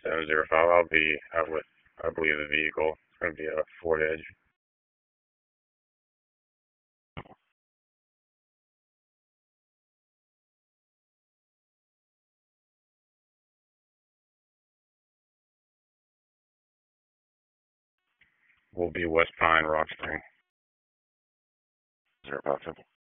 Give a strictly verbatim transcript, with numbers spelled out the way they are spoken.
seven zero five. I'll be out with, I believe, the vehicle. It's going to be a Ford Edge. We'll be West Pine, Rock Spring. Zero five seven.